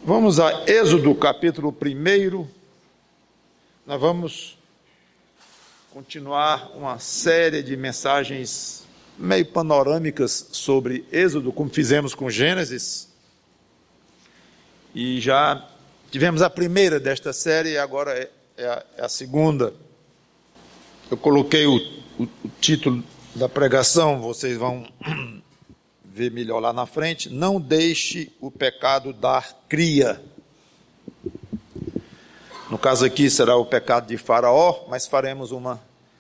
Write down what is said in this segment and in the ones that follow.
Vamos a Êxodo, capítulo 1. Nós vamos continuar uma série de mensagens meio panorâmicas sobre Êxodo, como fizemos com Gênesis. E já tivemos a primeira desta série e agora é a segunda. Eu coloquei o título da pregação, vocês vão ver melhor lá na frente. Não deixe o pecado dar cria. No caso aqui será o pecado de Faraó, mas faremos uma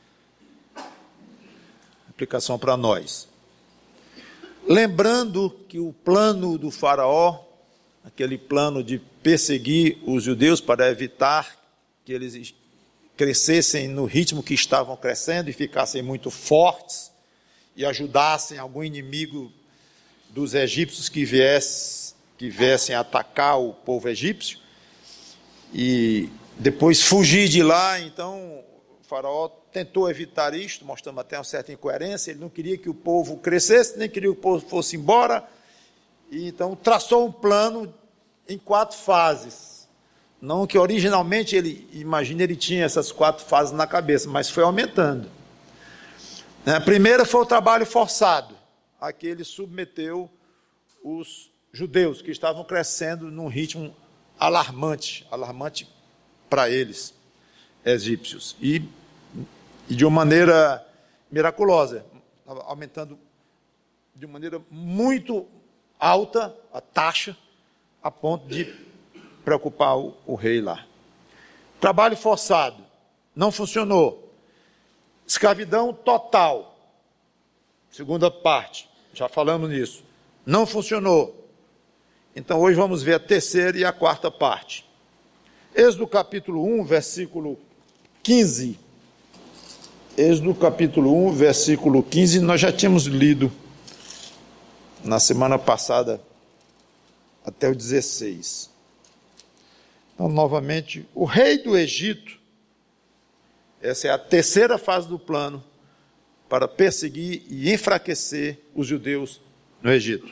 aplicação para nós. Lembrando que o plano do Faraó, aquele plano de perseguir os judeus para evitar que eles crescessem no ritmo que estavam crescendo e ficassem muito fortes e ajudassem algum inimigo dos egípcios que viessem atacar o povo egípcio e depois fugir de lá. Então o Faraó tentou evitar isto, mostrando até uma certa incoerência. Ele não queria que o povo crescesse, nem queria que o povo fosse embora, e então traçou um plano em 4 fases. Não que originalmente ele tinha essas 4 fases na cabeça, mas foi aumentando. A primeira foi o trabalho forçado, a que ele submeteu os judeus, que estavam crescendo num ritmo alarmante para eles, egípcios, e de uma maneira miraculosa, aumentando de maneira muito alta a taxa, a ponto de preocupar o rei lá. Trabalho forçado, não funcionou. Escravidão total, segunda parte, já falamos nisso, não funcionou. Então hoje vamos ver a terceira e a quarta parte. Êxodo capítulo 1, versículo 15. Êxodo capítulo 1, versículo 15, nós já tínhamos lido na semana passada até o 16. Então, novamente, o rei do Egito, essa é a terceira fase do plano para perseguir e enfraquecer os judeus no Egito.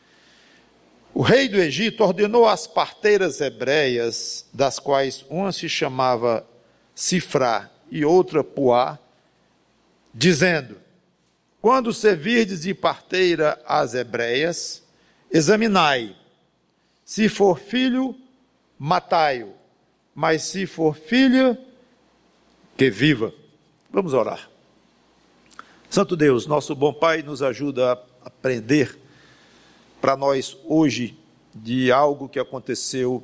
O rei do Egito ordenou às parteiras hebreias, das quais uma se chamava Sifrá e outra Puá, dizendo: quando servirdes de parteira às hebreias, examinai, se for filho, matai-o, mas se for filha, que viva. Vamos orar. Santo Deus, nosso bom Pai, nos ajuda a aprender para nós hoje de algo que aconteceu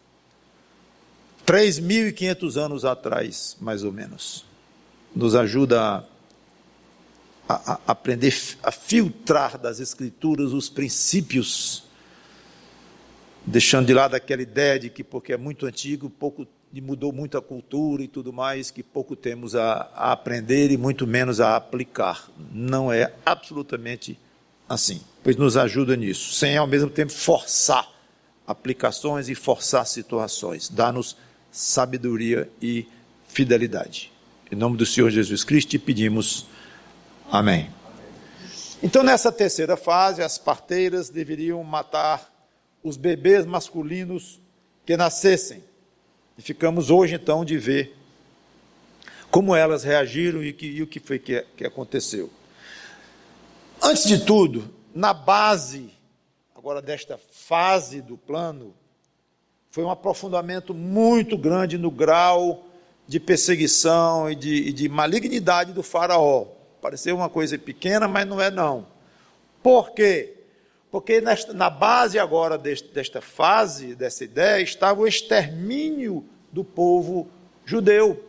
3.500 anos atrás, mais ou menos. Nos ajuda a aprender a filtrar das Escrituras os princípios, deixando de lado aquela ideia de que porque é muito antigo, pouco mudou muito a cultura e tudo mais, que pouco temos a aprender e muito menos a aplicar. Não é absolutamente assim, pois nos ajuda nisso, sem ao mesmo tempo forçar aplicações e forçar situações. Dá-nos sabedoria e fidelidade. Em nome do Senhor Jesus Cristo te pedimos, amém. Então, nessa terceira fase, as parteiras deveriam matar os bebês masculinos que nascessem. E ficamos hoje, então, de ver como elas reagiram e o que foi que aconteceu. Antes de tudo, na base, agora desta fase do plano, foi um aprofundamento muito grande no grau de perseguição e de malignidade do Faraó. Pareceu uma coisa pequena, mas não é não. Por quê? Porque na base agora desta fase, dessa ideia, estava o extermínio do povo judeu.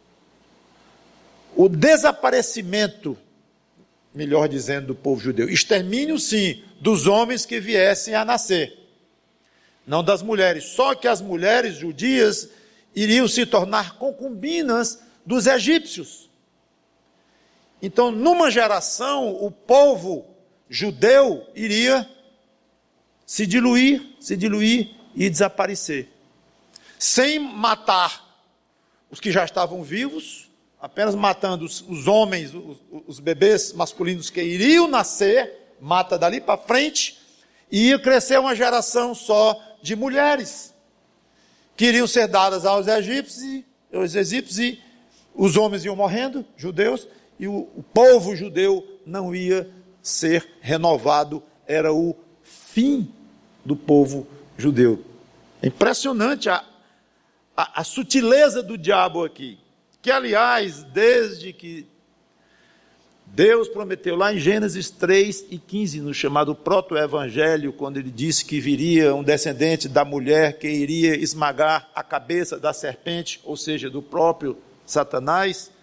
O desaparecimento, melhor dizendo, do povo judeu. Extermínio, sim, dos homens que viessem a nascer. Não das mulheres. Só que as mulheres judias iriam se tornar concubinas dos egípcios. Então, numa geração, o povo judeu iria se diluir e desaparecer. Sem matar os que já estavam vivos, apenas matando os homens, os bebês masculinos que iriam nascer, mata dali para frente, e ia crescer uma geração só de mulheres que iriam ser dadas aos egípcios, e os homens iam morrendo, judeus, e o povo judeu não ia ser renovado. Era o fim do povo judeu. É impressionante a sutileza do diabo aqui, que aliás, desde que Deus prometeu lá em Gênesis 3:15, no chamado proto-evangelho, quando ele disse que viria um descendente da mulher que iria esmagar a cabeça da serpente, ou seja, do próprio Satanás.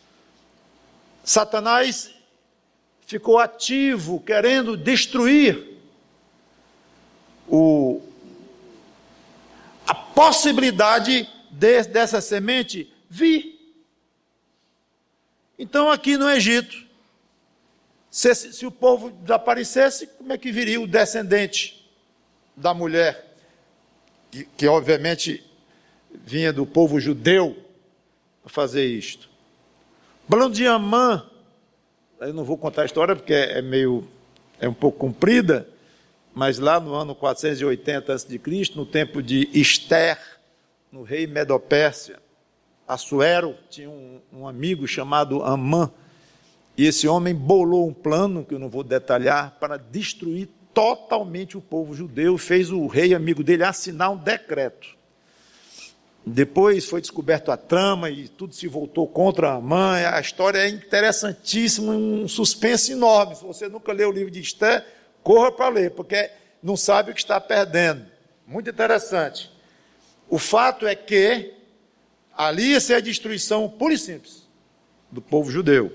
Satanás ficou ativo, querendo destruir a possibilidade dessa semente vir. Então, aqui no Egito, se o povo desaparecesse, como é que viria o descendente da mulher, que obviamente vinha do povo judeu, a fazer isto? Falando de Amã, eu não vou contar a história porque é um pouco comprida, mas lá no ano 480 a.C., no tempo de Ester, no rei Medo-Pérsia, Assuero tinha um amigo chamado Amã, e esse homem bolou um plano, que eu não vou detalhar, para destruir totalmente o povo judeu. Fez o rei amigo dele assinar um decreto. Depois foi descoberto a trama e tudo se voltou contra Amã. A história é interessantíssima, um suspense enorme. Se você nunca leu o livro de Ester, corra para ler, porque não sabe o que está perdendo. Muito interessante. O fato é que ali ia ser a destruição pura e simples do povo judeu.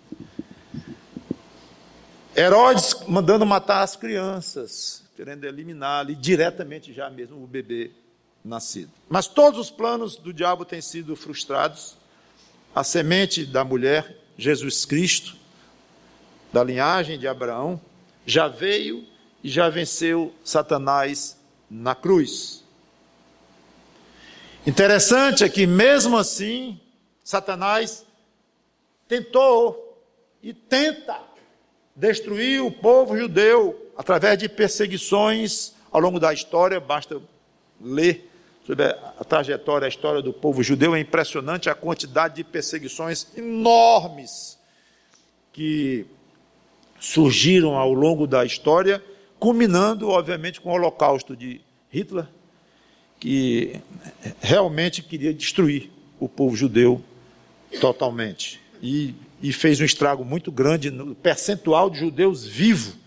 Herodes mandando matar as crianças, querendo eliminar ali diretamente já mesmo o bebê nascido. Mas todos os planos do diabo têm sido frustrados. A semente da mulher, Jesus Cristo, da linhagem de Abraão, já veio e já venceu Satanás na cruz. Interessante é que mesmo assim, Satanás tentou e tenta destruir o povo judeu através de perseguições ao longo da história. Basta ler sobre a trajetória, a história do povo judeu. É impressionante a quantidade de perseguições enormes que surgiram ao longo da história, culminando, obviamente, com o Holocausto de Hitler, que realmente queria destruir o povo judeu totalmente. E fez um estrago muito grande no percentual de judeus vivos,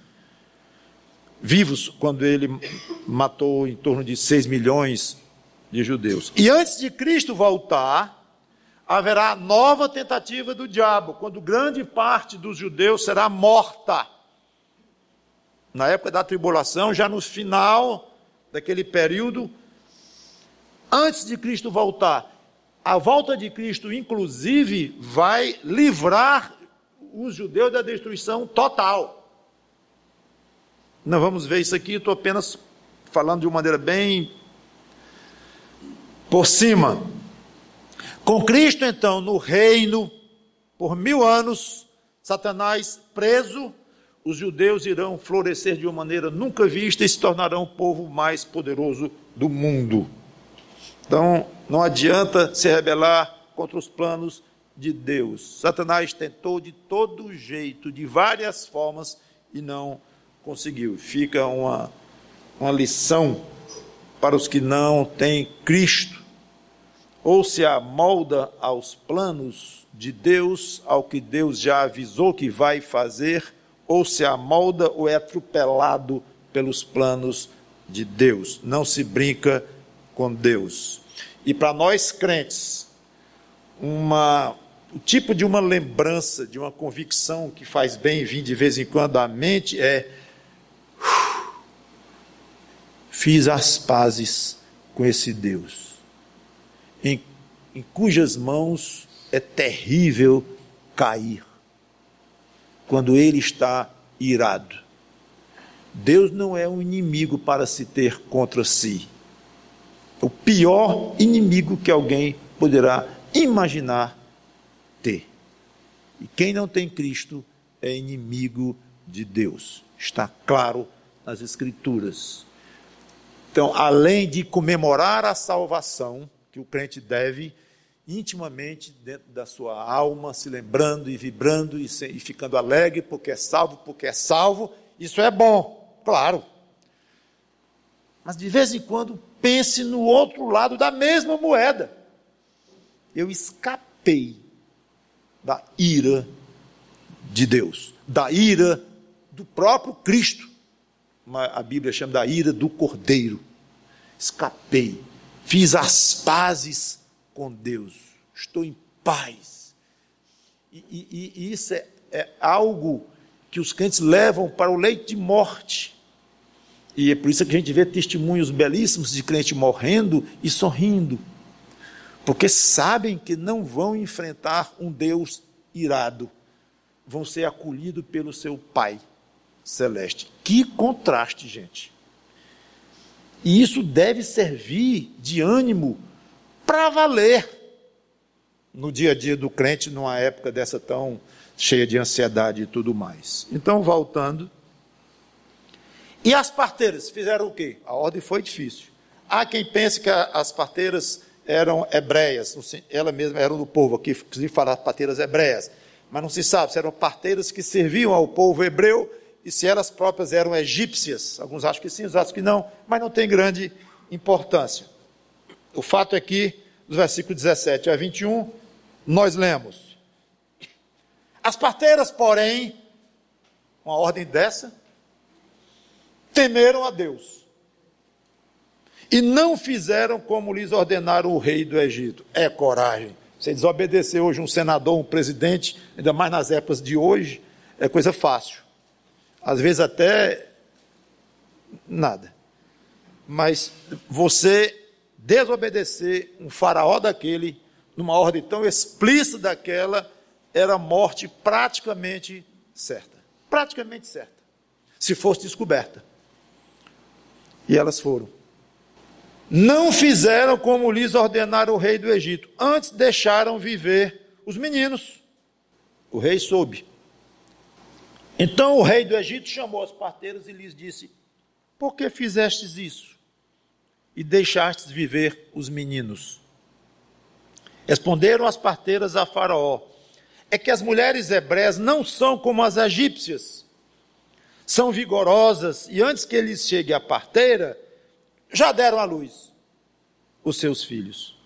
quando ele matou em torno de 6 milhões de judeus. E antes de Cristo voltar, haverá nova tentativa do diabo, quando grande parte dos judeus será morta. Na época da tribulação, já no final daquele período, antes de Cristo voltar. A volta de Cristo, inclusive, vai livrar os judeus da destruição total. Não vamos ver isso aqui, estou apenas falando de uma maneira bem por cima. Com Cristo, então, no reino, por 1000 anos, Satanás preso, os judeus irão florescer de uma maneira nunca vista e se tornarão o povo mais poderoso do mundo. Então, não adianta se rebelar contra os planos de Deus. Satanás tentou de todo jeito, de várias formas, e não conseguiu. Fica uma lição para os que não têm Cristo. Ou se amolda aos planos de Deus, ao que Deus já avisou que vai fazer, ou se amolda ou é atropelado pelos planos de Deus. Não se brinca com Deus. E para nós crentes, o tipo de uma lembrança, de uma convicção que faz bem vir de vez em quando à mente é: fiz as pazes com esse Deus, em cujas mãos é terrível cair, quando Ele está irado. Deus não é um inimigo para se ter contra si. O pior inimigo que alguém poderá imaginar ter. E quem não tem Cristo é inimigo de Deus. Está claro nas Escrituras. Então, além de comemorar a salvação, que o crente deve intimamente dentro da sua alma, se lembrando e vibrando e ficando alegre porque é salvo, isso é bom, claro. Mas de vez em quando pense no outro lado da mesma moeda. Eu escapei da ira de Deus, da ira do próprio Cristo. A Bíblia chama da ira do Cordeiro. Escapei, fiz as pazes com Deus, estou em paz. E isso é algo que os crentes levam para o leito de morte. E é por isso que a gente vê testemunhos belíssimos de crente morrendo e sorrindo, porque sabem que não vão enfrentar um Deus irado, vão ser acolhidos pelo seu Pai Celeste. Que contraste, gente! E isso deve servir de ânimo para valer no dia a dia do crente, numa época dessa tão cheia de ansiedade e tudo mais. Então, voltando. E as parteiras fizeram o quê? A ordem foi difícil. Há quem pense que as parteiras eram hebreias, elas mesmas eram do povo, aqui inclusive falar parteiras hebreias, mas não se sabe se eram parteiras que serviam ao povo hebreu e se elas próprias eram egípcias. Alguns acham que sim, outros acham que não, mas não tem grande importância. O fato é que, dos versículos 17 a 21, nós lemos: as parteiras, porém, uma ordem dessa, temeram a Deus e não fizeram como lhes ordenara o rei do Egito. É coragem. Você desobedecer hoje um senador, um presidente, ainda mais nas épocas de hoje, é coisa fácil. Às vezes até nada. Mas você desobedecer um faraó daquele, numa ordem tão explícita daquela, era morte praticamente certa. Praticamente certa. Se fosse descoberta. E elas foram. Não fizeram como lhes ordenara o rei do Egito. Antes deixaram viver os meninos. O rei soube. Então o rei do Egito chamou as parteiras e lhes disse: por que fizestes isso? E deixastes viver os meninos? Responderam as parteiras a Faraó: é que as mulheres hebreias não são como as egípcias. São vigorosas, e antes que lhes chegue a parteira, já deram à luz os seus filhos.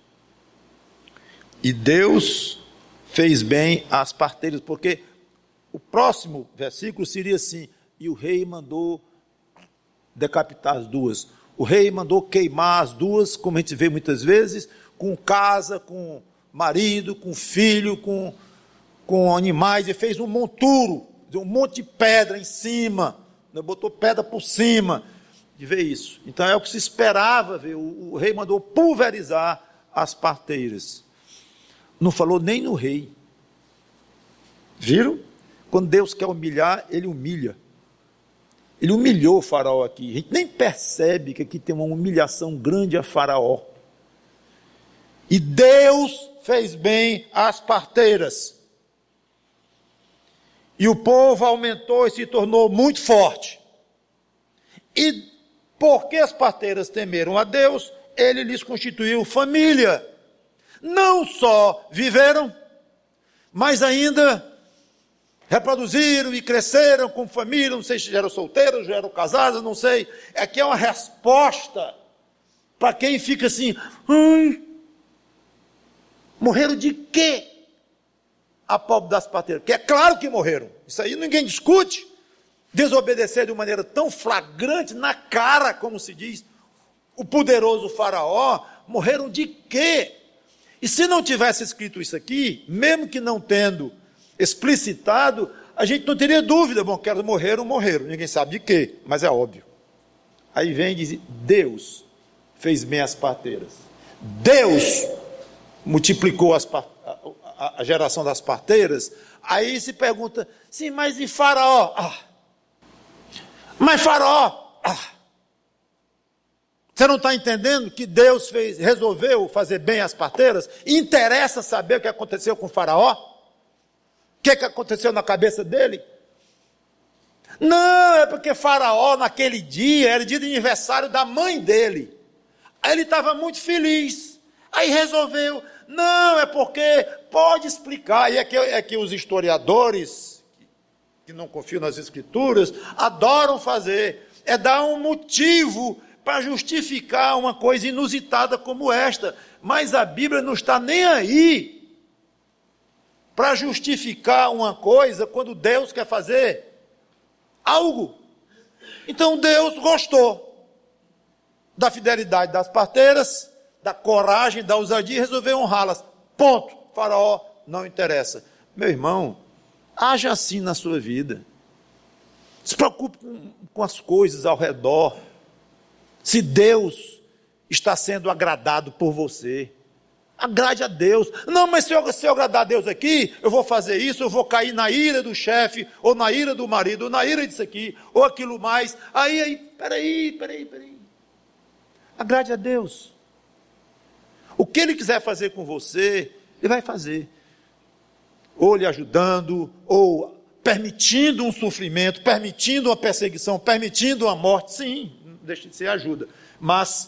E Deus fez bem às parteiras, porque o próximo versículo seria assim: e o rei mandou decapitar as duas. O rei mandou queimar as duas, como a gente vê muitas vezes, com casa, com marido, com filho, com animais, e fez um monturo, um monte de pedra em cima, botou pedra por cima, de ver isso. Então é o que se esperava ver. O rei mandou pulverizar as parteiras. Não falou nem no rei. Viram? Quando Deus quer humilhar, ele humilha. Ele humilhou o faraó aqui. A gente nem percebe que aqui tem uma humilhação grande a faraó. E Deus fez bem às parteiras. E o povo aumentou e se tornou muito forte. E porque as parteiras temeram a Deus, ele lhes constituiu família. Não só viveram, mas ainda reproduziram e cresceram com família. Não sei se já eram solteiros, já eram casados, não sei. Aqui é uma resposta para quem fica assim: morreram de quê? A pobre das parteiras, que é claro que morreram, isso aí ninguém discute. Desobedecer de uma maneira tão flagrante, na cara, como se diz, o poderoso faraó, morreram de quê? E se não tivesse escrito isso aqui, mesmo que não tendo explicitado, a gente não teria dúvida. Bom, que elas morreram, ninguém sabe de quê, mas é óbvio. Aí vem e diz: Deus fez bem as parteiras, Deus multiplicou a geração das parteiras. Aí se pergunta: sim, mas e Faraó? Mas Faraó, você não está entendendo que Deus resolveu fazer bem as parteiras? Interessa saber o que aconteceu com Faraó? O que aconteceu na cabeça dele? Não, é porque Faraó, naquele dia, era dia de aniversário da mãe dele. Aí ele estava muito feliz. Aí resolveu. Não, é porque pode explicar. E é que os historiadores, que não confiam nas escrituras, adoram fazer. É dar um motivo para justificar uma coisa inusitada como esta. Mas a Bíblia não está nem aí para justificar uma coisa quando Deus quer fazer algo. Então Deus gostou da fidelidade das parteiras, da coragem, da ousadia, e resolveu honrá-las. Ponto. Faraó não interessa. Meu irmão, haja assim na sua vida. Se preocupe com as coisas ao redor. Se Deus está sendo agradado por você, agrade a Deus. Não, mas se eu agradar a Deus aqui, eu vou fazer isso, eu vou cair na ira do chefe, ou na ira do marido, ou na ira disso aqui, ou aquilo mais. Peraí. Agrade a Deus. O que Ele quiser fazer com você, Ele vai fazer. Ou lhe ajudando, ou permitindo um sofrimento, permitindo uma perseguição, permitindo uma morte. Sim, não deixa de ser ajuda. Mas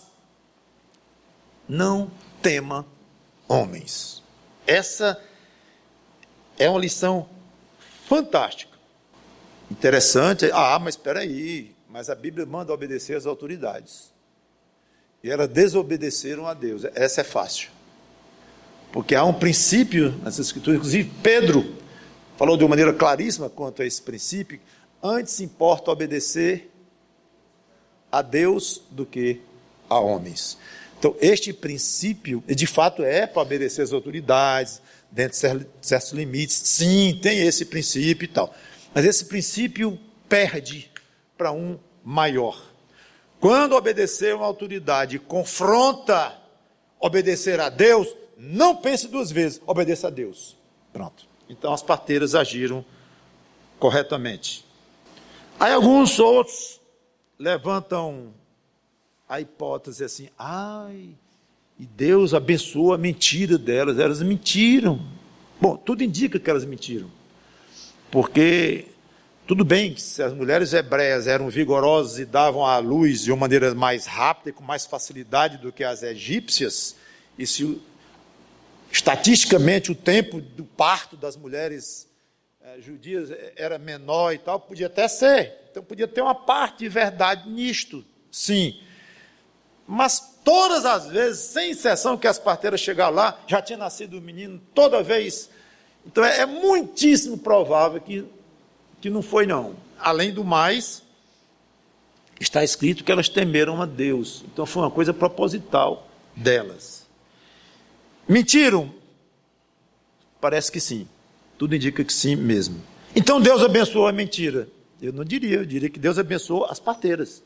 não tema homens. Essa é uma lição fantástica. Interessante. Mas espera aí. Mas a Bíblia manda obedecer às autoridades. E elas desobedeceram a Deus. Essa é fácil. Porque há um princípio nas Escrituras, inclusive Pedro falou de uma maneira claríssima quanto a esse princípio. Antes importa obedecer a Deus do que a homens. Então, este princípio, de fato, é para obedecer às autoridades, dentro de certos limites. Sim, tem esse princípio e tal. Mas esse princípio perde para um maior. Quando obedecer a uma autoridade confronta obedecer a Deus, não pense duas vezes, obedeça a Deus. Pronto. Então as parteiras agiram corretamente. Aí alguns outros levantam a hipótese assim, e Deus abençoou a mentira delas, elas mentiram. Bom, tudo indica que elas mentiram, porque tudo bem que se as mulheres hebreias eram vigorosas e davam à luz de uma maneira mais rápida e com mais facilidade do que as egípcias, e se estatisticamente o tempo do parto das mulheres judias era menor e tal, podia até ser, então podia ter uma parte de verdade nisto, sim. Mas todas as vezes, sem exceção, que as parteiras chegaram lá, já tinha nascido o menino toda vez. Então é muitíssimo provável que não foi não. Além do mais, está escrito que elas temeram a Deus. Então foi uma coisa proposital delas. Mentiram? Parece que sim. Tudo indica que sim mesmo. Então Deus abençoou a mentira? Eu não diria, eu diria que Deus abençoou as parteiras.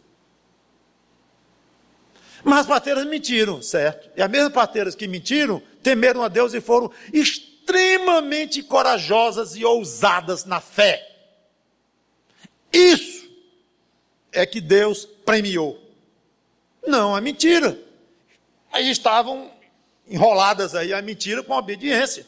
Mas as parteiras mentiram, certo? E as mesmas parteiras que mentiram, temeram a Deus e foram extremamente corajosas e ousadas na fé. Isso é que Deus premiou. Não a mentira. Aí estavam enroladas aí a mentira com a obediência.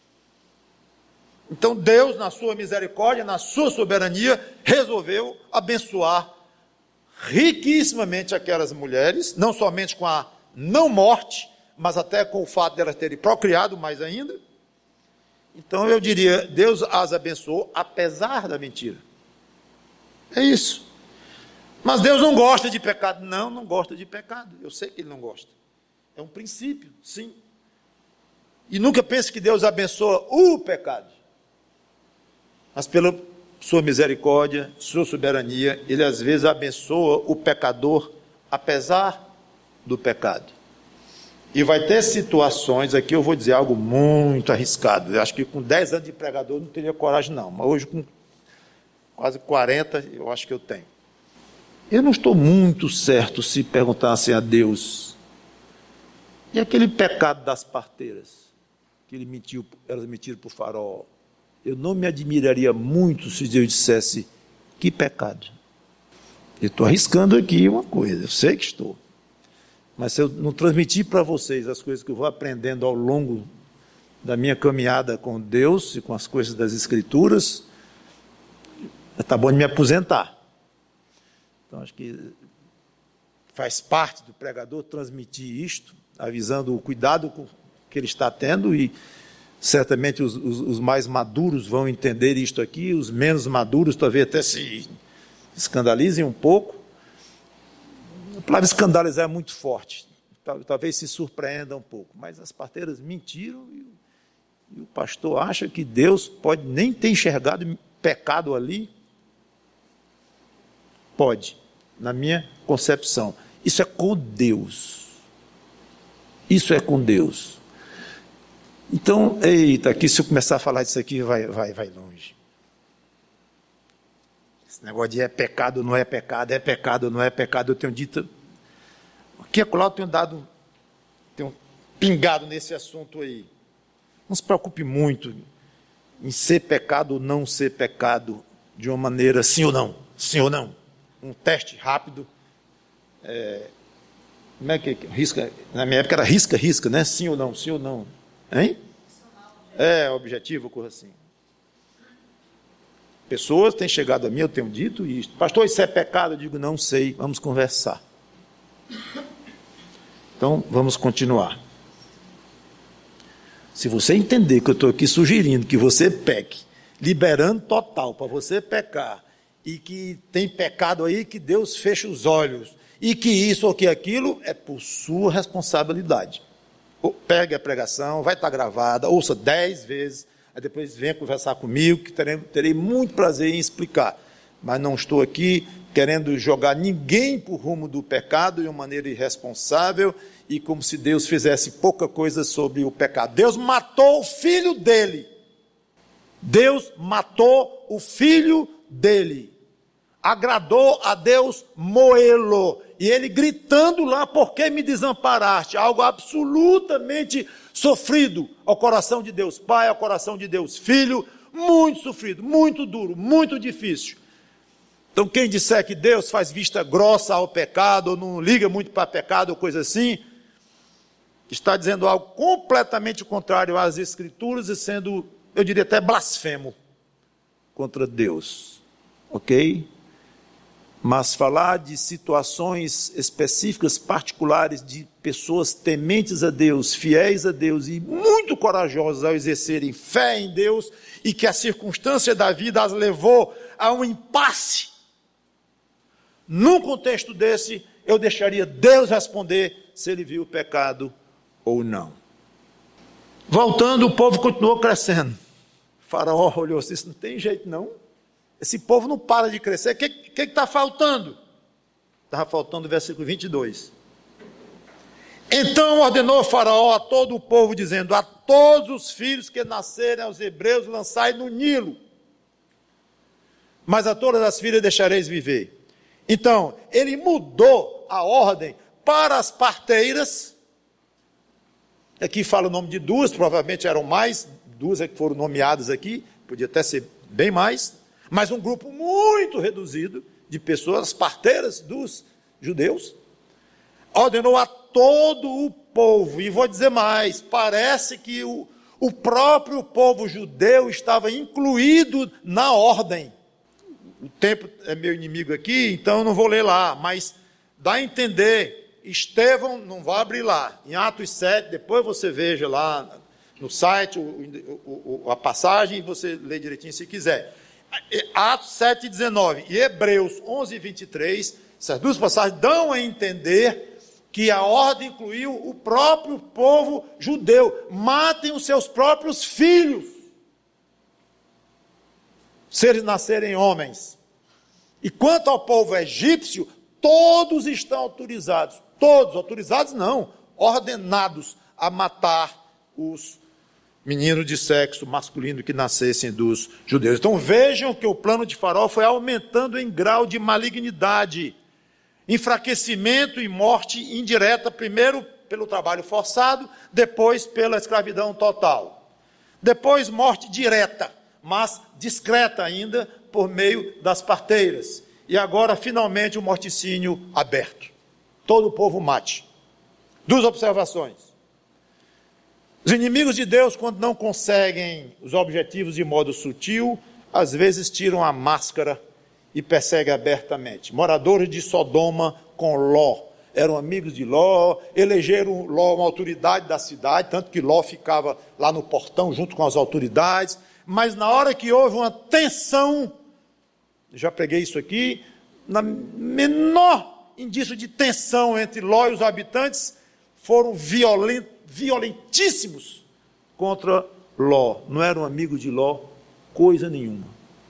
Então Deus, na sua misericórdia, na sua soberania, resolveu abençoar riquissimamente aquelas mulheres, não somente com a não morte, mas até com o fato de elas terem procriado mais ainda. Então eu diria, Deus as abençoou apesar da mentira. É isso. Mas Deus não gosta de pecado. Não gosta de pecado. Eu sei que Ele não gosta. É um princípio, sim. E nunca pense que Deus abençoa o pecado. Mas pela sua misericórdia, sua soberania, Ele às vezes abençoa o pecador, apesar do pecado. E vai ter situações, aqui eu vou dizer algo muito arriscado. Eu acho que com 10 anos de pregador eu não teria coragem não. Mas hoje com quase 40, eu acho que eu tenho. Eu não estou muito certo se perguntassem a Deus, e aquele pecado das parteiras, que elas mentiram para o faraó, eu não me admiraria muito se Deus dissesse, que pecado? Eu estou arriscando aqui uma coisa, eu sei que estou, mas se eu não transmitir para vocês as coisas que eu vou aprendendo ao longo da minha caminhada com Deus e com as coisas das Escrituras, Está bom de me aposentar. Então, acho que faz parte do pregador transmitir isto, avisando o cuidado que ele está tendo, e certamente os mais maduros vão entender isto aqui, os menos maduros talvez até se escandalizem um pouco. A palavra escandalizar é muito forte, talvez se surpreenda um pouco, mas as parteiras mentiram e o pastor acha que Deus pode nem ter enxergado pecado ali. Pode, na minha concepção. Isso é com Deus. Isso é com Deus. Então, eita, aqui se eu começar a falar disso aqui, vai longe. Esse negócio de é pecado, não é pecado, é pecado, não é pecado, eu tenho dito... Aqui e acolá eu tenho pingado nesse assunto aí. Não se preocupe muito em ser pecado ou não ser pecado, de uma maneira sim ou não, sim ou não. Um teste rápido. Como é que risca? Na minha época era risca, né? Sim ou não, sim ou não. Hein? Objetivo, coisa assim. Pessoas têm chegado a mim, eu tenho dito isto. Pastor, isso é pecado? Eu digo, não sei, vamos conversar. Então, vamos continuar. Se você entender que eu estou aqui sugerindo que você peque, liberando total para você pecar, e que tem pecado aí que Deus fecha os olhos, e que isso ou que aquilo é por sua responsabilidade. Pegue a pregação, vai estar gravada, ouça 10 vezes, aí depois venha conversar comigo, que terei muito prazer em explicar. Mas não estou aqui querendo jogar ninguém para o rumo do pecado de uma maneira irresponsável, e como se Deus fizesse pouca coisa sobre o pecado. Deus matou o filho dele. Deus matou o filho dele. Agradou a Deus moê-lo. E ele gritando lá, por que me desamparaste? Algo absolutamente sofrido ao coração de Deus Pai, ao coração de Deus Filho, muito sofrido, muito duro, muito difícil. Então quem disser que Deus faz vista grossa ao pecado, ou não liga muito para pecado, ou coisa assim, está dizendo algo completamente contrário às Escrituras e sendo, eu diria até blasfemo contra Deus. Ok? Mas falar de situações específicas, particulares, de pessoas tementes a Deus, fiéis a Deus e muito corajosas ao exercerem fé em Deus, e que a circunstância da vida as levou a um impasse. Num contexto desse, eu deixaria Deus responder se ele viu o pecado ou não. Voltando, o povo continuou crescendo. O faraó olhou assim, isso não tem jeito não. Esse povo não para de crescer. O que está faltando? Estava faltando o versículo 22. Então ordenou o faraó a todo o povo, dizendo, a todos os filhos que nascerem aos hebreus, lançai no Nilo. Mas a todas as filhas deixareis viver. Então, ele mudou a ordem para as parteiras. Aqui fala o nome de duas, provavelmente eram mais, duas é que foram nomeadas aqui, podia até ser bem mais, mas um grupo muito reduzido de pessoas, as parteiras dos judeus, ordenou a todo o povo, e vou dizer mais, parece que o próprio povo judeu estava incluído na ordem. O tempo é meu inimigo aqui, então eu não vou ler lá, mas dá a entender. Estevão, não vai abrir lá, em Atos 7, depois você veja lá no site a passagem e você lê direitinho se quiser. Atos 7, 19 e Hebreus 11, 23, essas duas passagens dão a entender que a ordem incluiu o próprio povo judeu. Matem os seus próprios filhos, se eles nascerem homens. E quanto ao povo egípcio, todos estão autorizados. Todos, autorizados não, ordenados a matar os meninos de sexo masculino que nascessem dos judeus. Então vejam que o plano de Faraó foi aumentando em grau de malignidade, enfraquecimento e morte indireta, primeiro pelo trabalho forçado, depois pela escravidão total. Depois morte direta, mas discreta ainda, por meio das parteiras. E agora, finalmente, o morticínio aberto. Todo o povo mate. Duas observações. Os inimigos de Deus, quando não conseguem os objetivos de modo sutil, às vezes tiram a máscara e persegue abertamente. Moradores de Sodoma com Ló. Eram amigos de Ló, elegeram Ló uma autoridade da cidade, tanto que Ló ficava lá no portão junto com as autoridades. Mas na hora que houve uma tensão, já preguei isso aqui, na menor indício de tensão entre Ló e os habitantes, foram violentíssimos contra Ló. Não eram amigos de Ló, coisa nenhuma.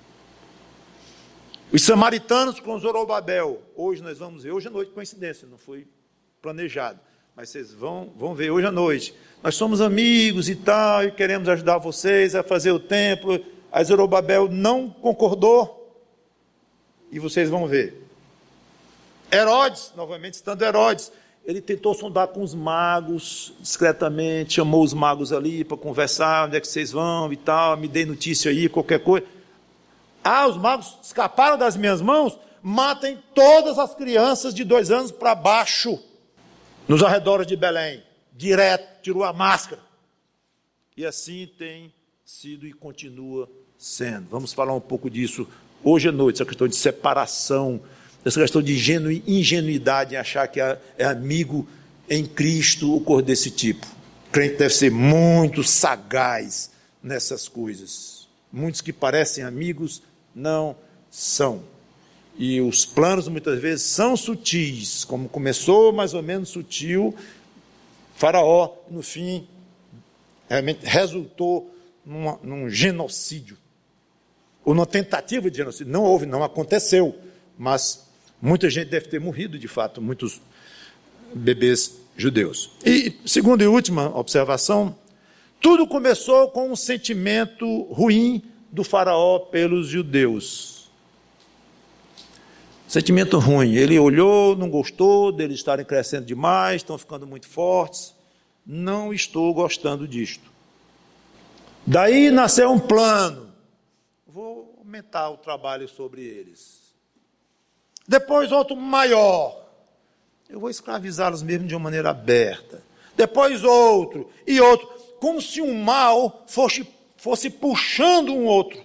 Os samaritanos com Zorobabel, hoje nós vamos ver, hoje à noite, coincidência, não foi planejado, mas vocês vão ver hoje à noite. Nós somos amigos e tal, e queremos ajudar vocês a fazer o templo. A Zorobabel não concordou, e vocês vão ver. Herodes, novamente citando Herodes, ele tentou sondar com os magos, discretamente, chamou os magos ali para conversar, onde é que vocês vão e tal, me dê notícia aí, qualquer coisa. Os magos escaparam das minhas mãos, matem todas as crianças de 2 anos para baixo, nos arredores de Belém, direto, tirou a máscara. E assim tem sido e continua sendo. Vamos falar um pouco disso hoje à noite, essa questão de separação, essa questão de ingenuidade em achar que é amigo em Cristo ou coisa desse tipo. O crente deve ser muito sagaz nessas coisas. Muitos que parecem amigos não são. E os planos muitas vezes são sutis, como começou mais ou menos sutil, Faraó, no fim, realmente resultou num genocídio, ou numa tentativa de genocídio. Não houve, não aconteceu, mas muita gente deve ter morrido, de fato, muitos bebês judeus. E segunda e última observação, tudo começou com um sentimento ruim do Faraó pelos judeus. Sentimento ruim. Ele olhou, não gostou deles estarem crescendo demais, estão ficando muito fortes. Não estou gostando disto. Daí nasceu um plano. Vou aumentar o trabalho sobre eles. Depois outro maior. Eu vou escravizá-los mesmo de uma maneira aberta. Depois outro e outro. Como se um mal fosse puxando um outro.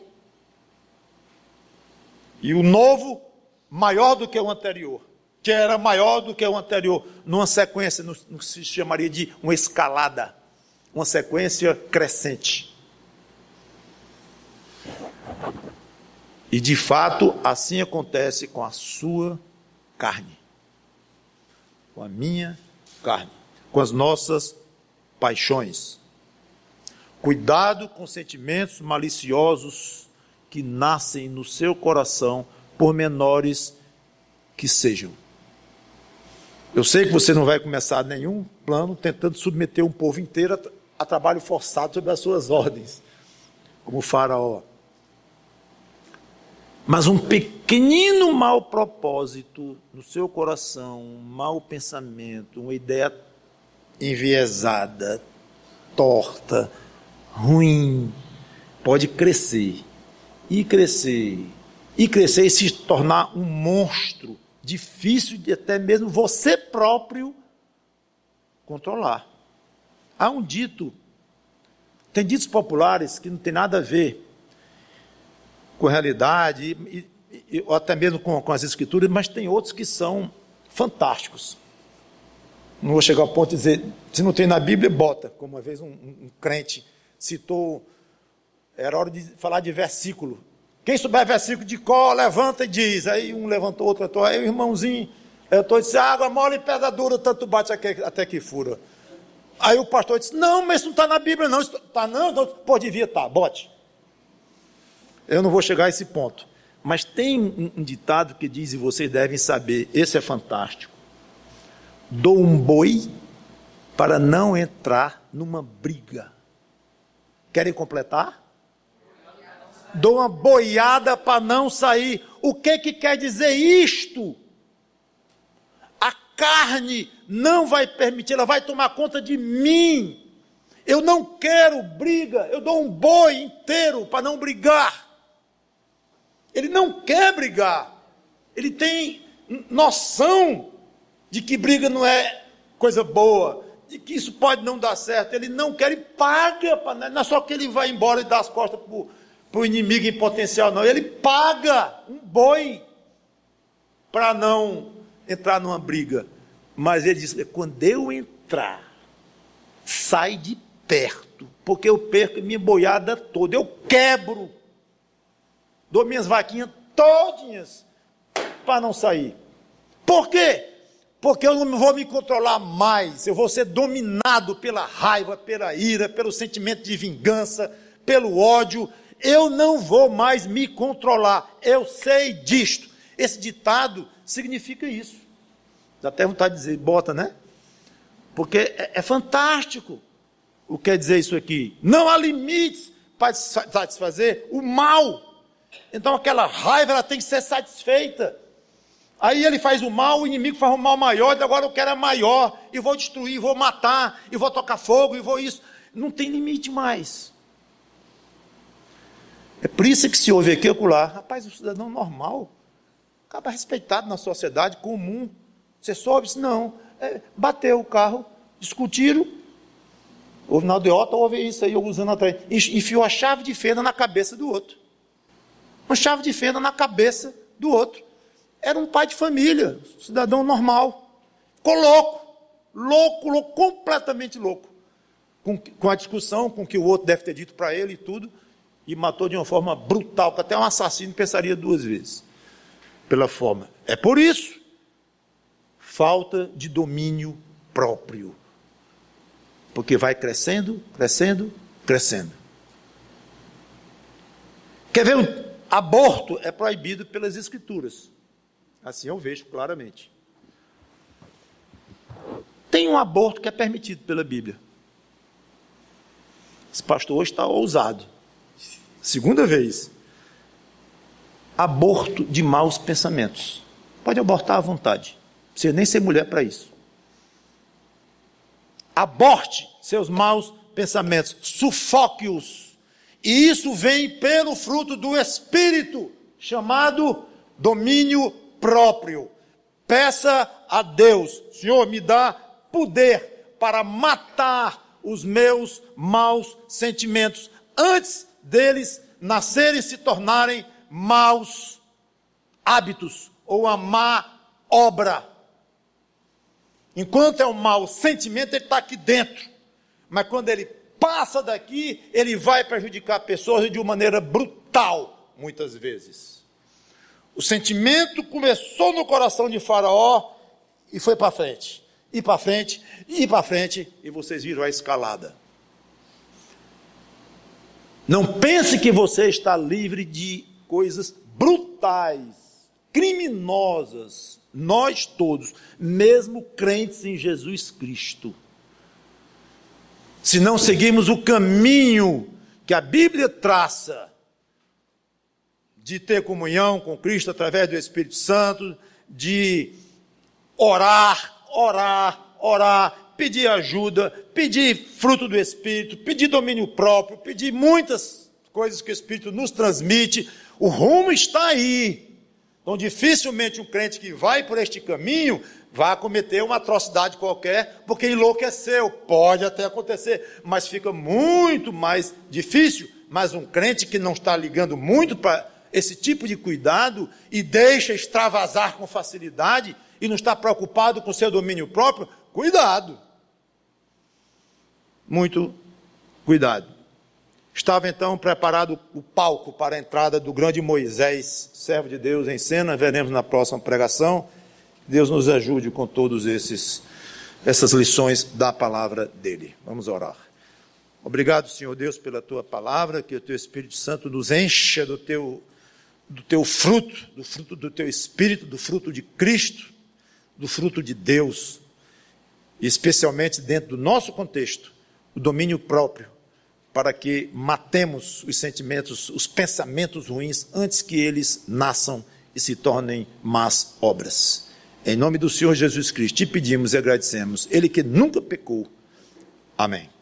E o novo, maior do que o anterior. Que era maior do que o anterior. Numa sequência, no que se chamaria de uma escalada. Uma sequência crescente. E de fato, assim acontece com a sua carne. Com a minha carne. Com as nossas paixões. Cuidado com sentimentos maliciosos que nascem no seu coração, por menores que sejam. Eu sei que você não vai começar nenhum plano tentando submeter um povo inteiro a trabalho forçado sob as suas ordens, como o Faraó. Mas um pequenino mau propósito no seu coração, um mau pensamento, uma ideia enviesada, torta, ruim, pode crescer, e crescer, e crescer, e se tornar um monstro, difícil de até mesmo você próprio controlar. Há um dito, tem ditos populares que não tem nada a ver com a realidade, ou até mesmo com as escrituras, mas tem outros que são fantásticos. Não vou chegar ao ponto de dizer, se não tem na Bíblia, bota, como uma vez um crente citou, era hora de falar de versículo. Quem souber versículo de cor, levanta e diz. Aí um levantou, outro levantou, aí o irmãozinho levantou e disse, água mole e pedra dura, tanto bate até que fura. Aí o pastor disse, não, mas isso não está na Bíblia não. Está não? Então, pô, devia estar, bote. Eu não vou chegar a esse ponto. Mas tem um ditado que diz, e vocês devem saber, esse é fantástico. Dou um boi para não entrar numa briga. Querem completar? Dou uma boiada para não sair. O que quer dizer isto? A carne não vai permitir, ela vai tomar conta de mim. Eu não quero briga, eu dou um boi inteiro para não brigar. Ele não quer brigar. Ele tem noção de que briga não é coisa boa, de que isso pode não dar certo. Ele não quer, ele paga, não é só que ele vai embora e dá as costas para o inimigo em potencial, não. Ele paga um boi para não entrar numa briga. Mas ele disse, quando eu entrar, sai de perto, porque eu perco minha boiada toda, eu quebro, dou minhas vaquinhas todinhas para não sair. Por quê? Porque eu não vou me controlar mais, eu vou ser dominado pela raiva, pela ira, pelo sentimento de vingança, pelo ódio. Eu não vou mais me controlar, eu sei disto. Esse ditado significa isso. Dá até vontade de dizer, bota, né? Porque é fantástico o que quer dizer isso aqui. Não há limites para satisfazer o mal. Então aquela raiva ela tem que ser satisfeita. Aí ele faz o mal, o inimigo faz um mal maior, e agora eu quero é maior, e vou destruir, vou matar, e vou tocar fogo, e vou isso. Não tem limite mais. É por isso que se ouve aqui e acolá, rapaz, um cidadão normal, acaba respeitado na sociedade comum. Você soube? Não. Bateu o carro, discutiram, houve na aldeota, houve isso aí, usando atrás, enfiou a chave de fenda na cabeça do outro. Uma chave de fenda na cabeça do outro. Era um pai de família, um cidadão normal. Ficou louco, completamente louco. Com a discussão, com o que o outro deve ter dito para ele e tudo, e matou de uma forma brutal, que até um assassino pensaria duas vezes, pela forma. É por isso, falta de domínio próprio. Porque vai crescendo. Quer ver? Aborto é proibido pelas Escrituras. Assim eu vejo claramente. Tem um aborto que é permitido pela Bíblia. Esse pastor hoje está ousado. Segunda vez. Aborto de maus pensamentos. Pode abortar à vontade. Não precisa nem ser mulher para isso. Aborte seus maus pensamentos. Sufoque-os. E isso vem pelo fruto do Espírito, chamado domínio próprio. Peça a Deus, Senhor, me dá poder para matar os meus maus sentimentos, antes deles nascerem e se tornarem maus hábitos, ou a má obra. Enquanto é um mau sentimento, ele está aqui dentro, mas quando ele passa daqui, ele vai prejudicar pessoas de uma maneira brutal, muitas vezes. O sentimento começou no coração de Faraó e foi para frente, e para frente, e para frente, e vocês viram a escalada. Não pense que você está livre de coisas brutais, criminosas. Nós todos, mesmo crentes em Jesus Cristo, se não seguirmos o caminho que a Bíblia traça, de ter comunhão com Cristo através do Espírito Santo, de orar, pedir ajuda, pedir fruto do Espírito, pedir domínio próprio, pedir muitas coisas que o Espírito nos transmite, o rumo está aí. Então dificilmente um crente que vai por este caminho vai cometer uma atrocidade qualquer, porque enlouqueceu. Pode até acontecer, mas fica muito mais difícil. Mas um crente que não está ligando muito para esse tipo de cuidado e deixa extravasar com facilidade e não está preocupado com seu domínio próprio, cuidado. Muito cuidado. Estava então preparado o palco para a entrada do grande Moisés, servo de Deus em cena. Veremos na próxima pregação. Deus nos ajude com todos essas lições da palavra dele. Vamos orar. Obrigado, Senhor Deus, pela tua palavra, que o teu Espírito Santo nos encha do teu fruto, do fruto do teu Espírito, do fruto de Cristo, do fruto de Deus, e especialmente dentro do nosso contexto, o domínio próprio, para que matemos os sentimentos, os pensamentos ruins, antes que eles nasçam e se tornem más obras. Em nome do Senhor Jesus Cristo, te pedimos e agradecemos, Ele que nunca pecou. Amém.